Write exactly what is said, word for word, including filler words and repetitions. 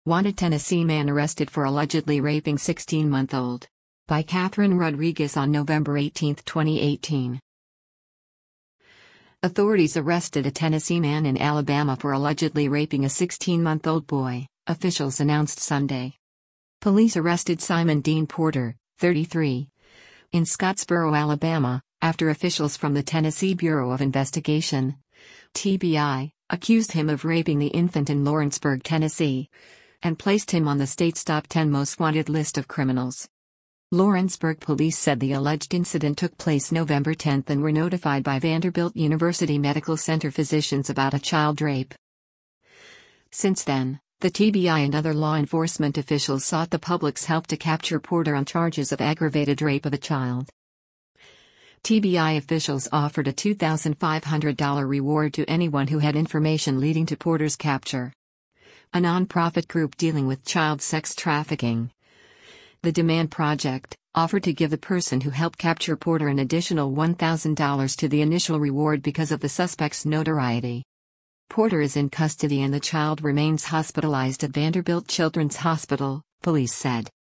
Wanted Tennessee man arrested for allegedly raping sixteen-month-old. By Catherine Rodriguez on November eighteenth, twenty eighteen. Authorities arrested a Tennessee man in Alabama for allegedly raping a sixteen-month-old boy, officials announced Sunday. Police arrested Simon Dean Porter, thirty-three, in Scottsboro, Alabama, after officials from the Tennessee Bureau of Investigation, T B I, accused him of raping the infant in Lawrenceburg, Tennessee, and placed him on the state's top ten most wanted list of criminals. Lawrenceburg police said the alleged incident took place November tenth and were notified by Vanderbilt University Medical Center physicians about a child rape. Since then, the T B I and other law enforcement officials sought the public's help to capture Porter on charges of aggravated rape of a child. T B I officials offered a two thousand five hundred dollars reward to anyone who had information leading to Porter's capture. A nonprofit group dealing with child sex trafficking, the Demand Project, offered to give the person who helped capture Porter an additional one thousand dollars to the initial reward because of the suspect's notoriety. Porter is in custody and the child remains hospitalized at Vanderbilt Children's Hospital, police said.